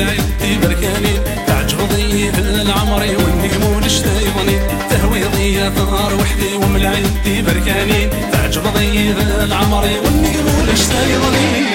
وملايدي بركانين تعجب ضيف العمري والنجم والشتايضنين تهويضي ثار وحدي وملايدي بركانين تعجب ضيف العمري والنجم والشتايضنين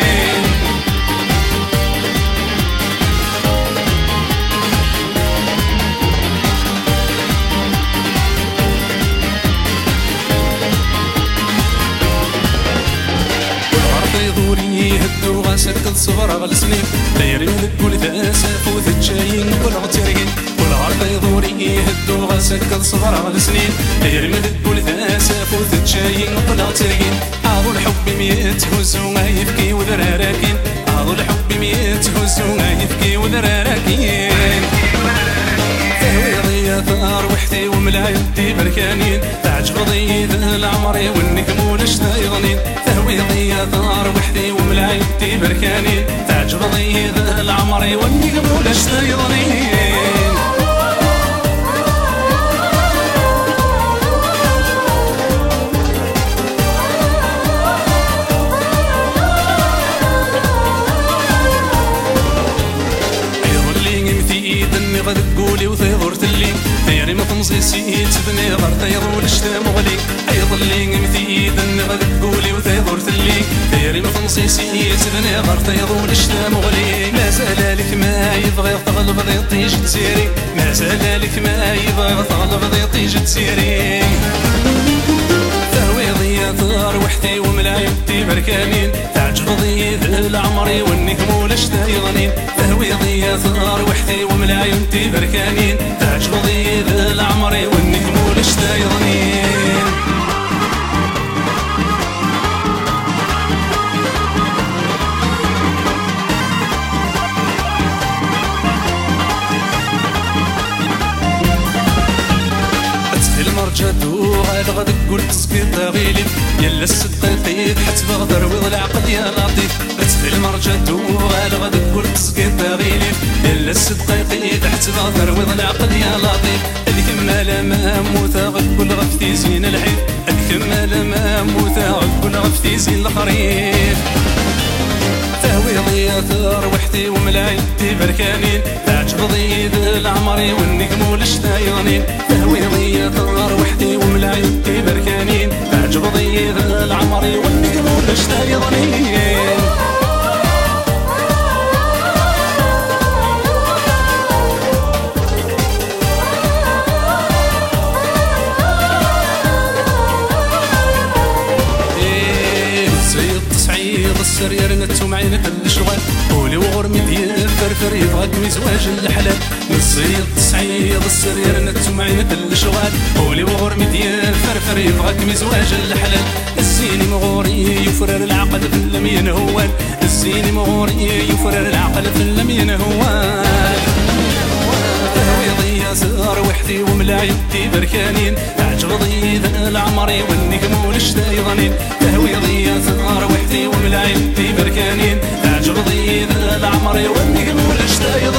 يهدو غاسكت صغر غلسنين دايرين تقول تاسف وتتشاين والغترين والغرب يضوري يهدو غاسكت صغر غلسنين دايرين تقول تاسف وتتشاين والغترين عاضو الحب ميت هزو ما يبكي وذراراكين عاضو الحب ميت هزو ما يبكي وذراراكين تهويضي ثار وحدي وملايدي بركانين تعجب ضيف العمري والنجم والشتايضنين تهويضي ثار وحدي وملايدي بركانين تعجب ضيف العمري والنجم والشتايضنين غد تقولي وتهضر تلي دايري ما تمصيصي تبني غير تيض والشتا مغلي ايضا اللي مثيد غد تقولي وتهضر تلي دايري ما تمصيصي تبني غير تيض والشتا مغلي ما زال لك ما يبغي تغلب ضي طيج تسيري ما زال لك ما يبغي تغلب ضي طيج تسيري تهويضي ثار وحدي وملايدي بركانين تعجب ضيف العمري والنجم والشتايضنين تهويضي ثار وحدي وملايدي بركانين تعجب ضيف العمري والنجم والشتايضنين المرجدو غاد غاد تقول تسقيط غيلي يلا الصدقيق حتى بغدر ويض العقل يا لطيف تسفي المرجدو غاد غاد تقول تسقيط غيلي يلا الصدقيق حتى بغدر ويض العقل يا لطيف الكمال ما موتا غتقول غفتي زين الحيف الكمال ما موتا غتقول غفتي زين الخريف تهويضي ثار وحدي وملايدي بركانين تعجب ضيف العمري والنجم والشتايضنين تهويضي ثار وحدي وملايدي بركانين تعجب ضيف العمري والنجم والشتايضنين السرير نتو معينة الشغال قولي وغرمي ديال فرفر يبغاك مزواج الحلال نصيد تصعيد السرير نتو معينة الشغال قولي وغرمي ديال فرفر يبغاك مزواج الحلال الزيني مغوري يفرر العقل في اللم ينهوال الزيني مغوري يفرر العقل في اللم ينهوال تهويضي زار وحدي وملايدي بركانين تعجب ضيف العمري والنجم والشتايضنين تهويضي زار وحدي وملايدي بركانين تعجب ضيف العمري والنجم والشتايضنين